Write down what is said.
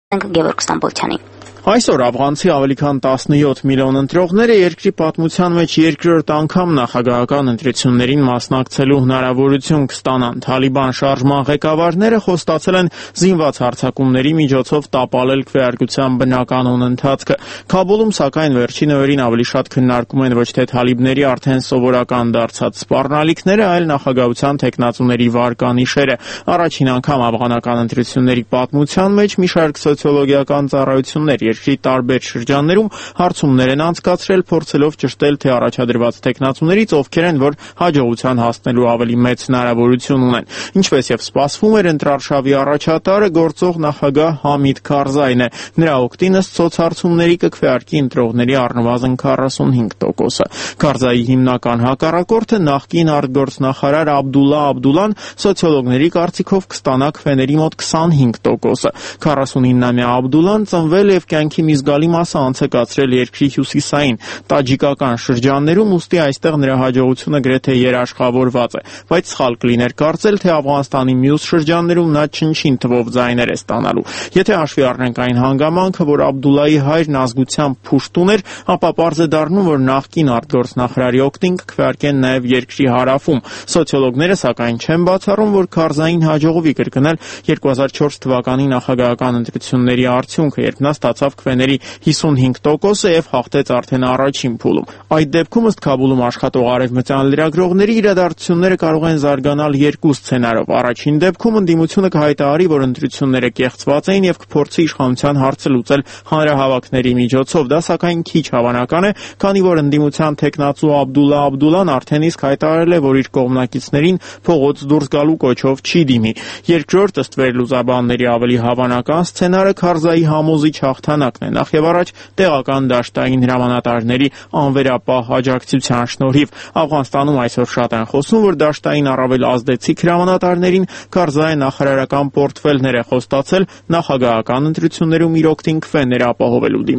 Գևորգ Ստամբոլցյանի։ Այսօր աֆղանցի ավելի քան 17 միլիոն ընտրողները երկրի պատմության մեջ երկրորդ անգամ նախագահական ընտրություններին մասնակցելու հնարավորություն կստանան։ Թալիբան շարժման ղեկավարները խոստացել են զինված հարձակումների միջոցով տապալել քվեարկության բնականոն ընթացքը։ Քաբուլում, սակայն, վերջին օրերին ավելի շատ քննարկում են ոչ թե թալիբների արդեն սովորական դարձած սպառնալիքները, այլ նախագահության թեկնածուների վարկանիշերը։ Առաջին անգամ աֆղանական ընտրությունների պատմության մեջ մի շարք սոցիոլոգիական ծառայություններ երկրի տարբեր շրջաններում հարցումներ են անցկացրել, փորձելով ճշտել, թե առաջադրված տեխնացուներից ովքեր են, որ հաջողության հասնելու ավելի մեծ հնարավորություն ունեն։ Ինչպես եւ սպասվում էր, ընտրարշավի առաջատարը գործող նախագահ Համիդ Քարզային է։ Նրա օգտին ըստ սոցհարցումների կքվեարկի ընտրողների առնվազն 45%-ը։ Քարզայի հիմնական հակառակորդը նախկին արտգործնախարար Աբդուլլա Աբդուլան սոցիոլոգների կարծիքով կստանա քվեների մոտ 25%-ը։ 49-ամյա Աբդուլան ծնվել եւ կյանքի մի զգալի մասը անց է կացրել երկրի հյուսիսային տաջիկական շրջաններում, ուստի այստեղ նրա հաջողությունը գրեթե երաշխավորված է, բայց սխալ կլիներ կարծել, թե Աֆղանստանի մյուս շրջաններում նա չնչին թվով ձայներ է ստանալու։ Եթե հաշվի առնենք այն հանգամանքը, որ Աբդուլլայի հայրն ազգությամբ փուշտուն էր, ապա պարզ է դառնում, որ նախկին արտգործնախարարի օգտին կքվեարկեն նաև երկրի հարավում։ Սոցիոլոգները սակայն չեն բացառում, որ Քարզային հաջողվի կրկնել 2004 թվականի նախագահական ընտրությունների արդյունքը, երբ նա ստացավ քվեների 55%-ը եւ հաղթեց արդեն առաջին փուլում։ Այդ դեպքում ըստ Քաբուլում աշխատող արևմտյան լրագրողների իրադարձությունները կարող են զարգանալ երկու սցենարով։ Առաջին դեպքում ընդդիմությունը կհայտարարի, որ ընտրությունները կեղծված էին եւ կփորձի իշխանության հարցը լուծել հանրահավաքների միջոցով։ Դա սակայն քիչ հավանական է, քանի որ ընդդիմության թեկնածու Աբդուլլա Աբդուլան արդեն իսկ հայտարարել է, որ իր կողմնակիցներին փողոց դուրս գալու կոչով չի դիմի։ Երկրորդ, ըստ վերլուծաբանների ավելի հավանական սցենարը Քարզայի համոզիչ հաղթանակն է, նախ եւ առաջ տեղական դաշտային հրամանատարների անվերապահ աջակցության շնորհիվ։ Աֆղանստանում այսօր շատ են խոսում, որ դաշտային առավել ազդեցիկ հրամանատարներին Քարզայը նախարարական պորտֆելներ է խոստացել նախագահական ընտրություններում իր օգտին քվեներ ապահովելու